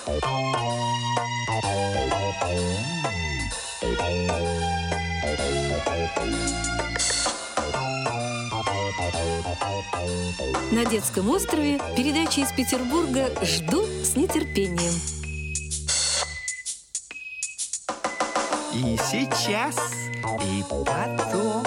На детском острове передачи из Петербурга жду с нетерпением. И сейчас, и потом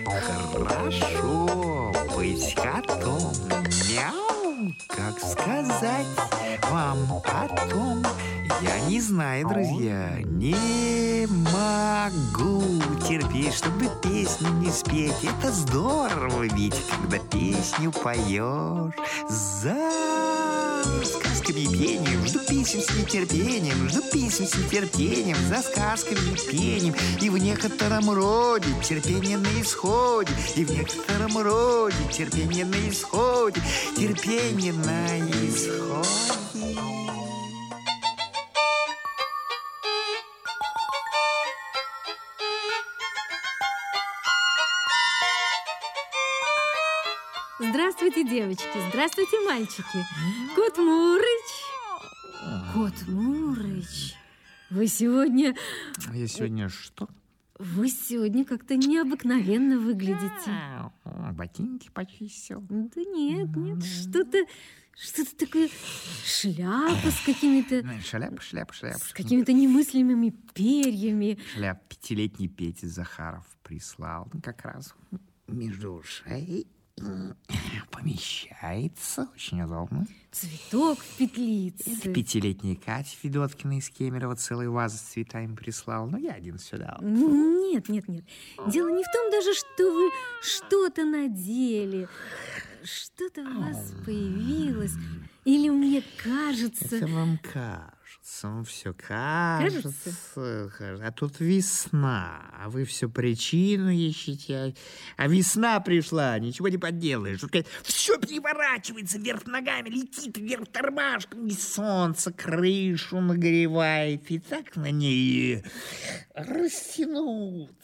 хорошо быть котом. Мяу, как сказать вам о том? Я не знаю, друзья, не могу терпеть, чтобы песню не спеть. Это здорово ведь, когда песню поешь за сказками и пением. Жду песен с нетерпением, жду песен с нетерпением, за сказками и пением. И в некотором роде терпение на исходе, и в некотором роде терпение на исходе, терпение на исходе. Здравствуйте, девочки, здравствуйте, мальчики. Кот Мурыч. Кот Мурыч, вы сегодня... Я сегодня что? Вы сегодня как-то необыкновенно выглядите. Ботинки почистил. Да нет, что-то такое... Шляпа с какими-то... Шляпа. С какими-то немыслимыми перьями. Шляп 5-летний Петя Захаров прислал. Как раз между ушей помещается. Очень удобно. Цветок в петлице. Это 5-летняя Катя Федоткина из Кемерово целую вазу с цветами прислал. Но я один все дал. Нет. Дело не в том даже, что вы что-то надели. Что-то у вас появилось. Или мне кажется... Это вам кажется. Все кажется. А тут весна. А вы все причину ищете. А весна пришла. Ничего не поделаешь. Все переворачивается вверх ногами, летит вверх тормашками. И солнце крышу нагревает. И так на ней растянуться.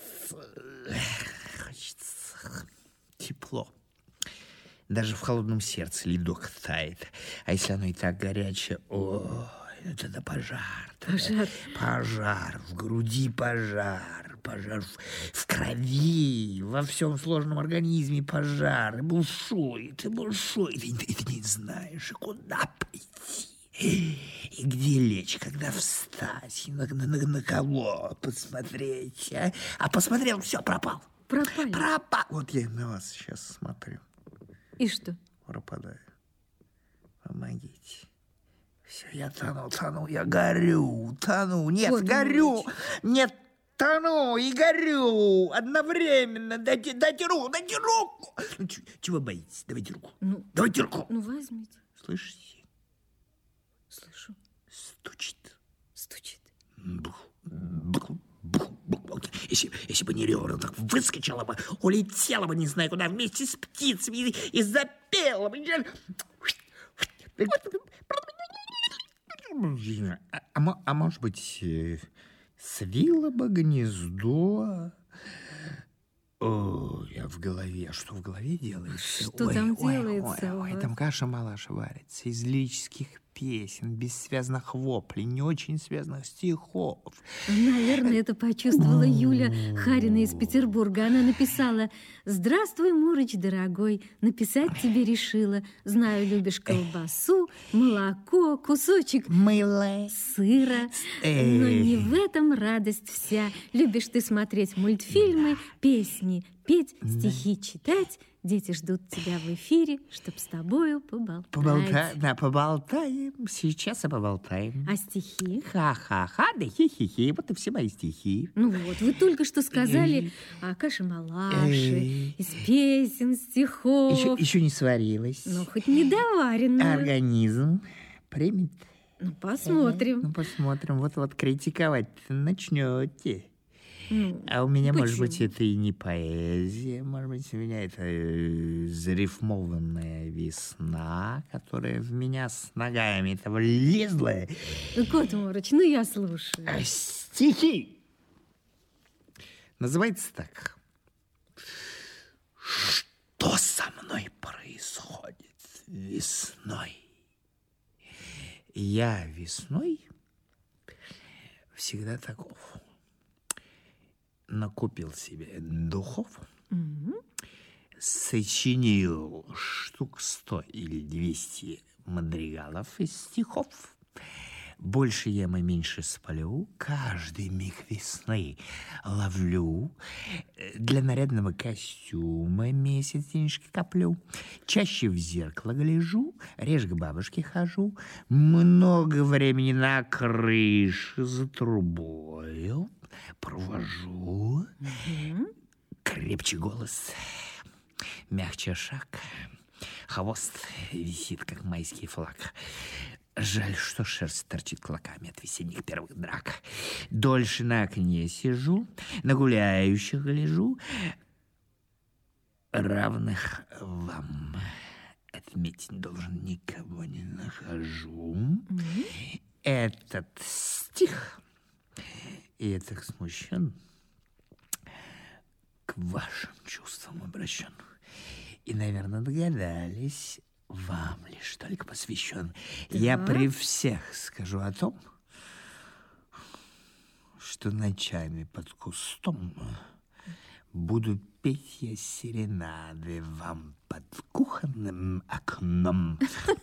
Хочется тепло. Даже в холодном сердце ледок тает. А если оно и так горячее, это пожар. Пожар. В груди пожар. Пожар в крови. Во всем сложном организме пожар. И бушует. И ты не знаешь, куда пойти. И где лечь, когда встать. И на кого посмотреть. А посмотрел, все, пропал. Пропал. Вот я на вас сейчас смотрю. И что? Пропадаю. Помогите. Все, я тону, я горю, тону. Нет, вот горю. Нет, тону и горю. Одновременно. Дайте руку. Ну, чего боитесь? Давайте руку. Давайте руку. Ну, возьмите. Слышите? Слышу. Стучит. Бух. Если бы не ребра, так выскочила бы, улетела бы, не знаю куда, вместе с птицами и запела бы. А может быть, свила бы гнездо? Я в голове. Что в голове делается? Что там делается? Там каша-малаша варится из лирических песен, бессвязных воплей, не очень связанных стихов. Наверное, это почувствовала Юля Харина из Петербурга. Она написала: «Здравствуй, Мурыч, дорогой, написать тебе решила. Знаю, любишь колбасу, молоко, кусочек мыла, сыра. Но не в этом радость вся. Любишь ты смотреть мультфильмы, песни петь, стихи читать. Дети ждут тебя в эфире, чтоб с тобою поболтать». Поболтаем. Сейчас и поболтаем. А стихи? Ха-ха-ха, да хи-хи-хи. Вот и все мои стихи. Ну вот, вы только что сказали о каше-малаше, из песен, стихов. Еще не сварилась. Ну, хоть недоваренную. Организм примет. Ну, посмотрим. Посмотрим. Вот критиковать начнете. А у меня, может быть, это и не поэзия, может быть, у меня это зарифмованная весна, которая в меня с ногами это влезла. Кот Мурыч, я слушаю. Стихи. Называется так. Что со мной происходит весной? Я весной всегда таков. Накупил себе духов, сочинил штук 100 или 200 мадригалов из стихов. Больше ем и меньше сплю, каждый миг весны ловлю. Для нарядного костюма месяц денежки коплю. Чаще в зеркало гляжу, реже к бабушке хожу. Много времени на крыше за трубою провожу. Крепче голос, мягче шаг, хвост висит, как майский флаг. Жаль, что шерсть торчит клоками от весенних первых драк. Дольше на окне сижу, на гуляющих гляжу. Равных вам отметить должен, никого не нахожу. Этот стих, и я так смущен, к вашим чувствам обращен. И, наверное, догадались, вам лишь только посвящен. Да. Я при всех скажу о том, что ночами под кустом буду петь я серенады вам под кухонным окном.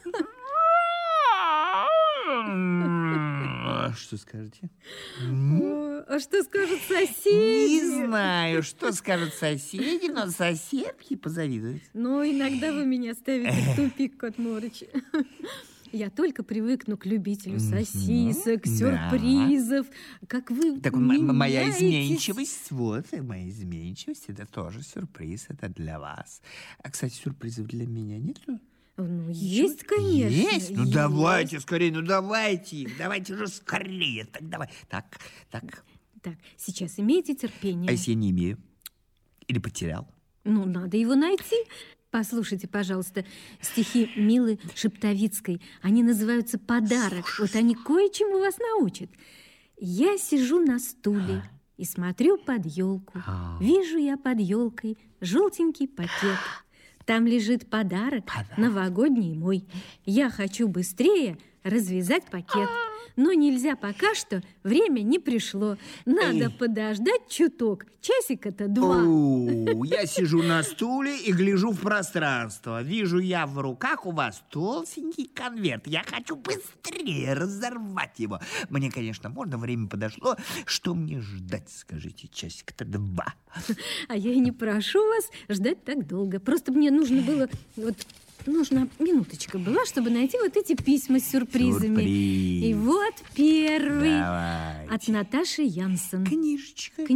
Что скажете? А что скажут соседи? Не знаю, что скажут соседи, но соседки позавидуют. Но иногда вы меня ставите в тупик, кот Морыч. Я только привыкну к любителю сосисок, сюрпризов, как вы так моя изменчивость, вот, моя изменчивость, это тоже сюрприз, это для вас. А, кстати, сюрпризов для меня нету? Ну, есть, конечно. Есть? Ну, давайте скорее, давайте уже скорее. Так, давай. Так. Так, сейчас имейте терпение. А если я не имею? Или потерял? Ну, надо его найти. Послушайте, пожалуйста, стихи Милы Шептовицкой. Они называются «Подарок». Вот они кое-чему вас научат. Я сижу на стуле и смотрю под елку. Вижу я под елкой желтенький пакет. Там лежит подарок новогодний мой. Я хочу быстрее развязать пакет. Но нельзя пока что, время не пришло. Надо подождать чуток, часика-то 2. Я сижу на стуле и гляжу в пространство. Вижу я в руках у вас толстенький конверт. Я хочу быстрее разорвать его. Мне, конечно, можно, время подошло. Что мне ждать, скажите, часика-то 2? А я и не прошу вас ждать так долго. Просто мне нужно было... Нужна минуточка была, чтобы найти вот эти письма с сюрпризами. И вот первый. Давайте. От Наташи Янсен. Книжечка.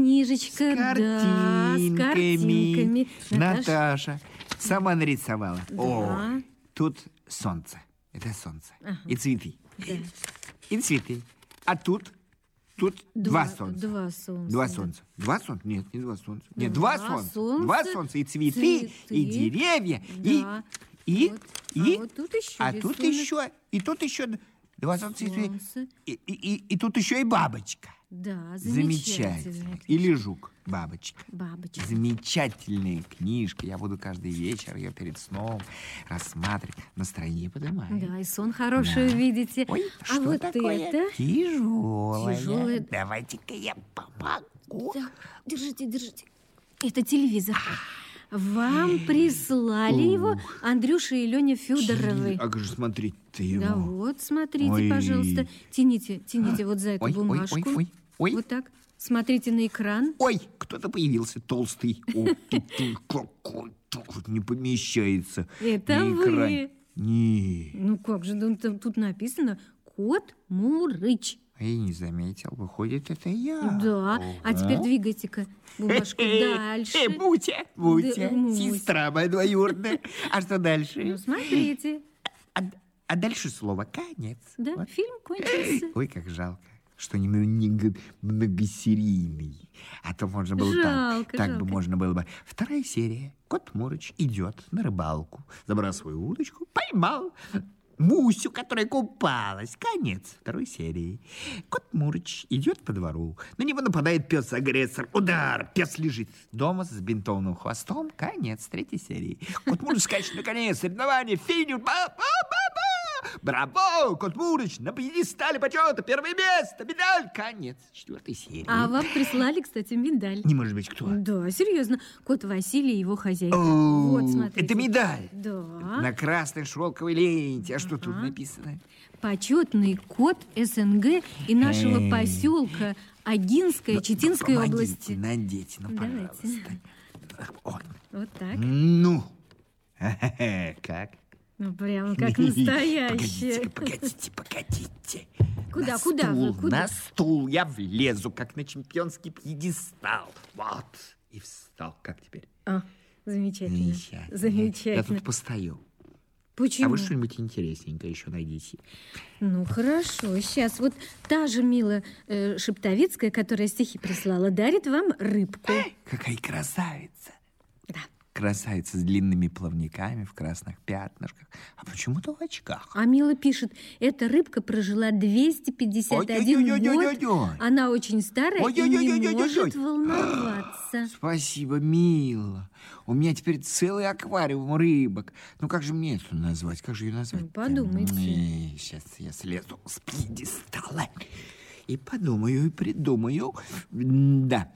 С картинками. Наташа сама нарисовала. Да. О, тут солнце. Это солнце. И цветы. Да. И цветы. А тут два солнца. Два солнца. Два солнца. Два солнца? Нет, не два солнца. Нет, Два два солнца. солнца. Два солнца. И цветы, и деревья, да. Вот тут еще и тут еще два солнца. И тут еще и бабочка. Да, замечательно. Или жук, бабочка. Бабочка. Замечательная книжка. Я буду каждый вечер ее перед сном рассматривать. Настроение поднимаю. Да, и сон хороший увидите. Ой, что вот такое? это? Тяжелое. Давайте-ка я помогу. Так, держите. Это телевизор. Вам прислали его Андрюша и Леня Федоровы. А как же смотреть-то его? Да вот, смотрите, пожалуйста. Тяните вот за эту бумажку. Ой. Вот так. Смотрите на экран. Ой, кто-то появился толстый. Тут не помещается. Это вы. Не. Ну как же, тут написано «Кот Мурыч». Я не заметил. Выходит, это я. Да. А теперь двигайте-ка бумажку дальше. Будьте. Сестра моя двоюродная. А что дальше? Ну, смотрите. А дальше слово «конец». Да, вот. Фильм кончился. Ой, как жалко, что не многосерийный. А то можно было жалко. Так бы можно было бы. 2 серия. Кот Мурыч идет на рыбалку. Забрал свою удочку, поймал Мусю, которая купалась. Конец 2 серии. Кот Мурыч идет по двору. На него нападает пес-агрессор. Удар! Пес лежит дома с бинтованным хвостом. Конец 3 серии. Кот Мурыч скачет на коне. Соревнования. Финиш. Браво, кот Мурыч, на пьедестале почета, первое место, медаль. Конец 4 серии. А вам прислали, кстати, медаль. Не может быть, кто? Да, серьезно. Кот Василий и его хозяйка. О, Вот, смотрите. это медаль. Да. На красной шелковой ленте. А что тут написано? Почетный кот СНГ и нашего поселка Агинская, Читинской области. Наденьте, ну, Давайте. пожалуйста. Вот. Вот так. Ну, как? Ну, прямо как настоящее. Погодите. Куда, На куда стул, вы, куда? На стул я влезу, как на чемпионский пьедестал. Вот. И встал. Как теперь? А, замечательно. Замечательно. Я Замечательно. тут постою. Почему? А вы что-нибудь интересненькое еще найдите. Ну, хорошо. Сейчас вот та же Мила Шептовицкая, которая стихи прислала, дарит вам рыбку. Какая красавица. Да. Красавица с длинными плавниками в красных пятнышках. А почему-то в очках. А Мила пишет, эта рыбка прожила 251 Ой-ой-ой-ой-ой-ой. год. Она очень старая и не Ой-ой-ой-ой-ой-ой. может волноваться. Спасибо, мила. У меня теперь целый аквариум рыбок. Ну как же мне это назвать? Как же ее назвать? Ну, подумайте. Сейчас я слезу с пьедестала. И подумаю, и придумаю. Да.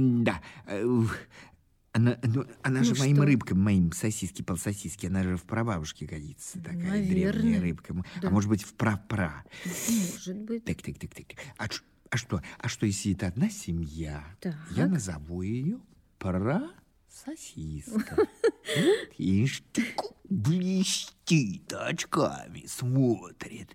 Она же Ну моим что? рыбкам, моим сосиски, полсосиски, она же в прабабушке годится. Такая древняя Наверное. рыбка. Да. А может быть, в прапра. Может быть. Так. А что, если это одна семья? Так. Я назову ее Пра-сосиска. Вот, ишь ты, блестит очками, смотрит.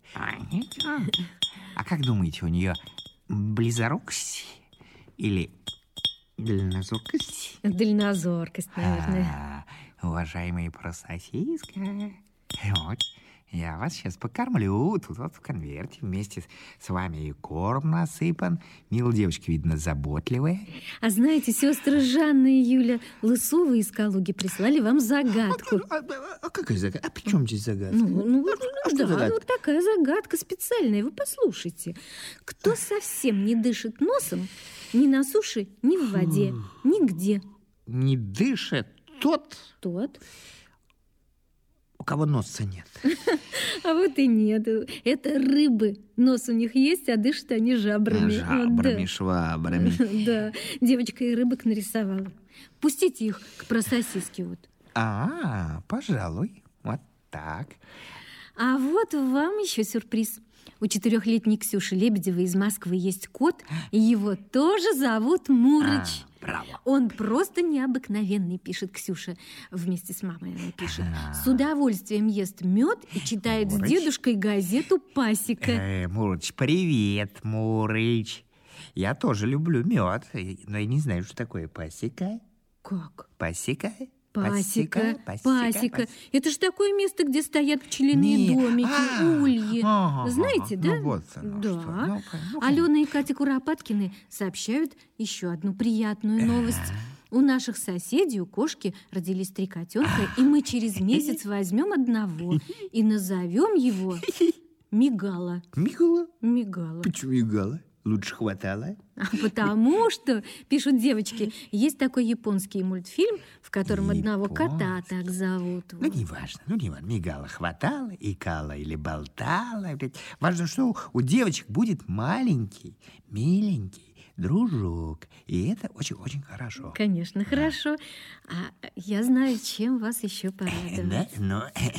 А как думаете, у нее близорукость или дальнозоркость? Дальнозоркость, наверное. Уважаемые Пра-сосиска, вот, я вас сейчас покормлю. Тут вот в конверте вместе с вами и корм насыпан. Милая девочка, видно, заботливая. А знаете, сестры Жанна и Юля Лысовы из Калуги прислали вам загадку. А какая загадка? А при чем здесь загадка? Что Да, загадка? вот такая загадка специальная. Вы послушайте. Кто совсем не дышит носом, ни на суше, ни в воде, нигде, Не дышит тот, тот. у кого носа нет. А вот и нет. Это рыбы. Нос у них есть, а дышат они жабрами. Жабрами, Вот, швабрами. да. Да, девочка и рыбок нарисовала. Пустите их к прососиске вот. Пожалуй, вот так. А вот вам еще сюрприз. У 4-летней Ксюши Лебедевой из Москвы есть кот, и его тоже зовут Мурыч. Браво. Он просто необыкновенный, пишет Ксюша. Вместе с мамой она пишет. С удовольствием ест мед и читает с Мурыч. дедушкой газету «Пасека». Мурыч, привет, Мурыч. Я тоже люблю мед, но я не знаю, что такое пасека. Как? Пасека? Пасека. Это же такое место, где стоят пчелиные домики, ульи. Знаете, да? Ну, вот оно да. что. Алена и Катя Куропаткины сообщают еще одну приятную новость. У наших соседей, у кошки, родились 3 котенка, и мы через месяц возьмем одного и назовем его Мигала. Мигала? Мигала. Почему мигала? Лучше хватало. Потому что, пишут девочки, есть такой японский мультфильм, в котором одного кота так зовут. Ну, не важно. Мигала хватало, икала или болтала. Важно, что у девочек будет маленький, миленький дружок. И это очень-очень хорошо. Конечно, хорошо. А я знаю, чем вас еще порадовать. Да, ну,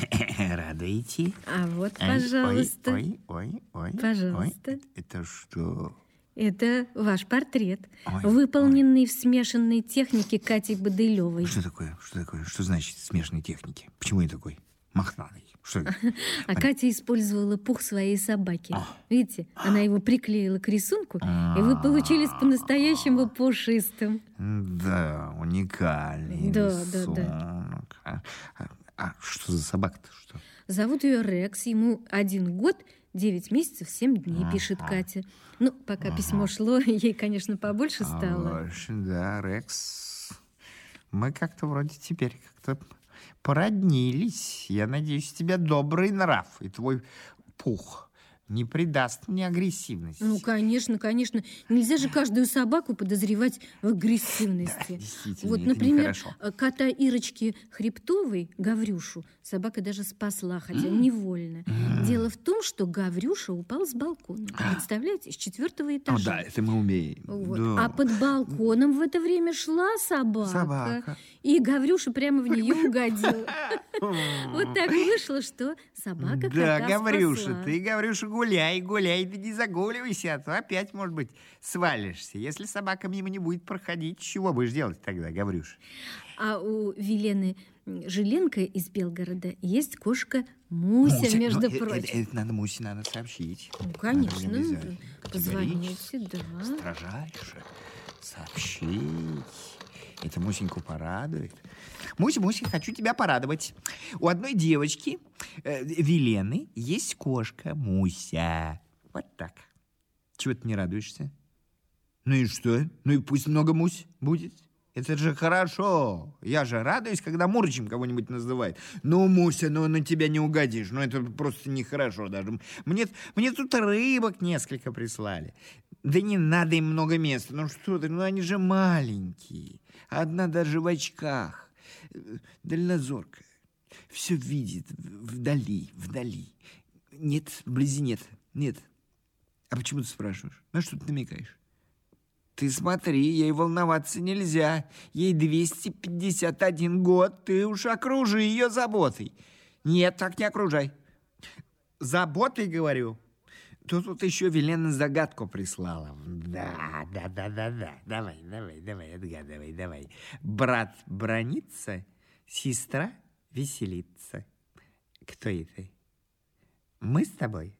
радуете. А вот, пожалуйста. Ой. Пожалуйста. Ой, это что? Это ваш портрет, Ой, выполненный в смешанной технике Кати Бодылевой. Что такое? Что значит смешанной техники? Почему я такой мохнатый? Что это? А Катя использовала пух своей собаки. Видите, она его приклеила к рисунку, и вы получились по-настоящему пушистым. Да, уникальный Да. рисунок. А что за собака-то? Что? Зовут ее Рекс, ему 1 год, 9 месяцев, 7 дней, пишет Катя. Ну, пока письмо шло, ей, конечно, побольше стало. Больше, да, Рекс. Мы как-то вроде теперь как-то породнились. Я надеюсь, у тебя добрый нрав, и твой пух не придаст мне агрессивности. Ну, конечно, конечно. Нельзя же каждую собаку подозревать в агрессивности. Да, действительно, Вот, это например, нехорошо. кота Ирочки Хребтовой, Гаврюшу, собака даже спасла, хотя невольно. Дело в том, что Гаврюша упал с балкона. Представляете, с 4-го этажа. Да, это мы умеем. Вот. Да. А под балконом в это время шла собака. И Гаврюша прямо в нее угодил. Вот так вышло, что собака Да, кота Гаврюша, спасла. ты, Гаврюша, гуляй, ты не загуливайся, а то опять, может быть, свалишься. Если собака мимо не будет проходить, чего будешь делать тогда, Гаврюша? А у Велены Жиленко из Белгорода есть кошка Муся, между прочим. Это надо Мусе надо сообщить. Ну, конечно. Надо обязательно. Позвоните, да. Строжайше сообщить. Это Мусеньку порадует. Муся, хочу тебя порадовать. У одной девочки, Велены, есть кошка Муся. Вот так. Чего ты не радуешься? Ну и что? Ну и пусть много Мусь будет. Это же хорошо. Я же радуюсь, когда Мурычем кого-нибудь называет. Ну, Муся, ну на тебя не угодишь. Ну, это просто нехорошо даже. Мне тут рыбок несколько прислали. Да не надо им много места. Ну что ты, ну они же маленькие. Одна даже в очках. Дальнозоркая. Все видит вдали. Нет, вблизи нет. А почему ты спрашиваешь? На что ты намекаешь? Ты смотри, ей волноваться нельзя. Ей 251 год, ты уж окружи ее заботой. Нет, так не окружай. Заботой, говорю. Тут еще Велена загадку прислала. Да. Давай, отгадывай, давай. Брат бранится, сестра веселится. Кто это? Мы с тобой?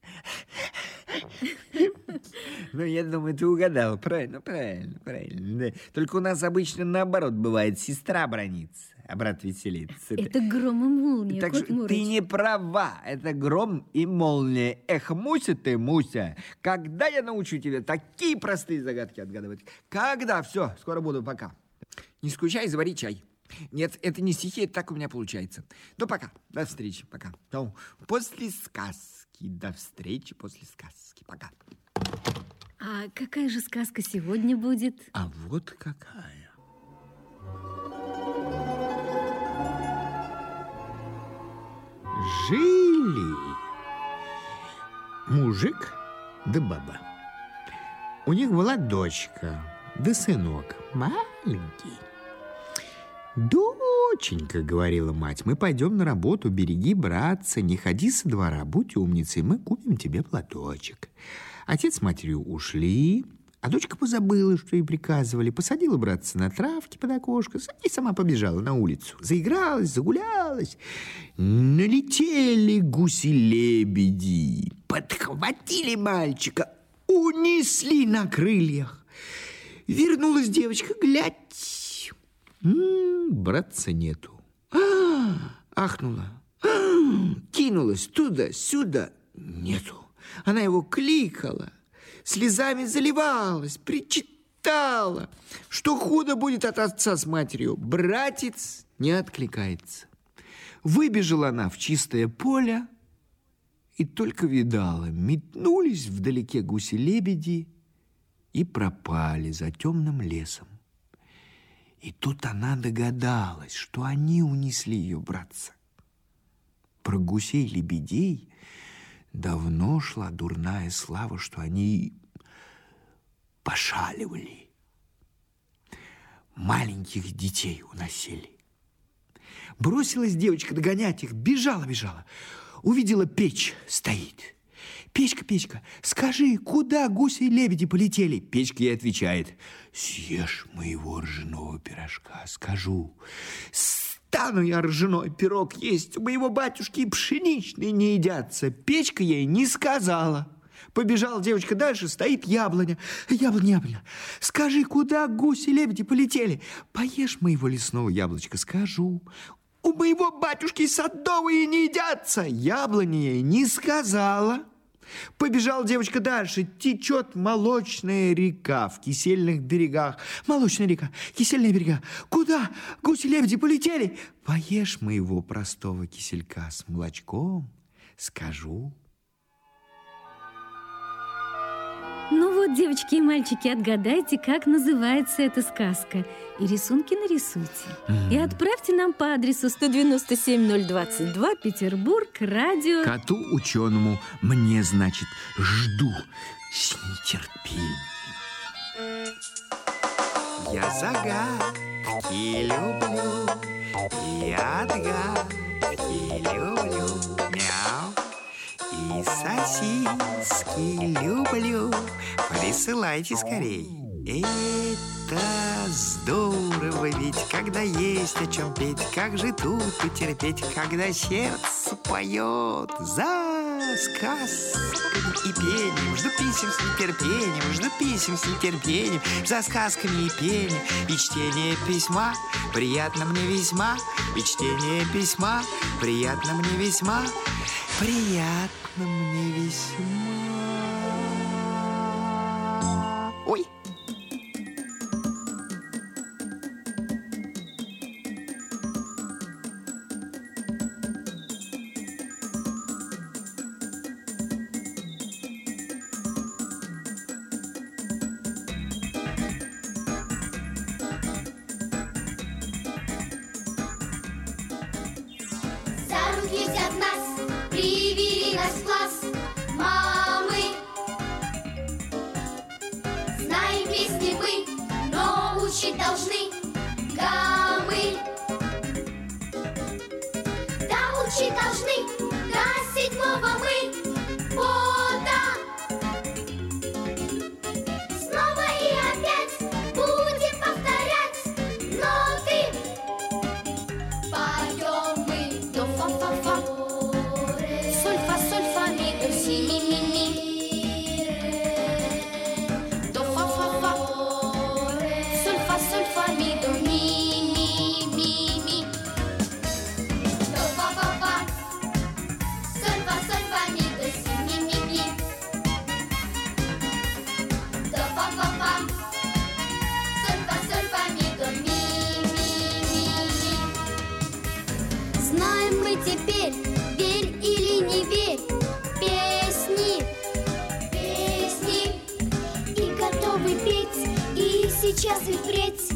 Ну, я думаю, ты угадал. Правильно. Да. Только у нас обычно наоборот бывает. Сестра бранится, а брат веселится. Это гром и молния, так кот что Мурыч. ты не права. Это гром и молния. Эх, Муся ты, Муся. Когда я научу тебя такие простые загадки отгадывать? Когда? Все, скоро буду, пока. Не скучай, завари чай. Нет, это не стихи, это так у меня получается. Ну, пока. До встречи, пока. Ну, после сказки. До встречи после сказки. Пока. А какая же сказка сегодня будет? А вот какая. Жили мужик да баба. У них была дочка да сынок маленький. «Доченька, — говорила мать, — мы пойдем на работу, береги братца, не ходи со двора, будь умницей, мы купим тебе платочек». Отец с матерью ушли, а дочка позабыла, что ей приказывали, посадила братца на травке под окошко и сама побежала на улицу. Заигралась, загулялась. Налетели гуси-лебеди, подхватили мальчика, унесли на крыльях. Вернулась девочка, глядь, братца нету. Ахнула, кинулась туда-сюда, нету. Она его кликала, слезами заливалась, причитала, что худо будет от отца с матерью. Братец не откликается. Выбежала она в чистое поле и только видала, метнулись вдалеке гуси-лебеди и пропали за темным лесом. И тут она догадалась, что они унесли ее братца. Про гусей-лебедей давно шла дурная слава, что они пошаливали, маленьких детей уносили. Бросилась девочка догонять их, бежала. Увидела, печь стоит. «Печка, скажи, куда гуси и лебеди полетели?» Печка ей отвечает: «Съешь моего ржаного пирожка, скажу. Стану я ржаной пирог есть, у моего батюшки и пшеничные не едятся». Печка ей не сказала. Побежала девочка дальше, стоит яблоня. Яблоня, скажи, куда гуси и лебеди полетели? «Поешь моего лесного яблочка, скажу. У моего батюшки садовые не едятся». Яблоня ей не сказала. Побежала девочка дальше. Течет молочная река в кисельных берегах. Молочная река, кисельные берега. Куда гуси-лебеди полетели? «Поешь моего простого киселька с молочком, скажу». вот, девочки и мальчики, отгадайте, как называется эта сказка. И рисунки нарисуйте. И отправьте нам по адресу 197-022, Петербург, радио... Коту ученому мне, значит, жду с нетерпением. Я загадки люблю, я отгадки люблю, мяу. И сосиски люблю, присылайте скорей. Это здорово ведь, когда есть о чем петь. Как же тут потерпеть, когда сердце поет за сказками и пением. Жду писем с нетерпением, жду писем с нетерпением. За сказками и пением, и чтение письма приятно мне весьма. И чтение письма приятно мне весьма. Приятно мне весьма. Ой! За руки взяв нас, привели нас в класс мамы. Знаем песни мы, но учить должны гаммы. Да, учить должны до 7-го мы пота. Снова и опять будем повторять ноты. Поем мы до фа-фа-фа, соль, фа, соль, фа, ми, до, си, ми, ми, ми. До фа-фа-фа, соль, фа, соль, фа, ми, до, ми, ми, ми, ми. До фа-фа-фа, соль, фа, соль, фа, ми, до, си, ми, ми, ми. До фа-фа-фа, соль, фа, соль, фа, ми, до, ми, ми, ми, ми. Знаем мы теперь, верь или не верь, песни, песни. И готовы петь, и сейчас и впредь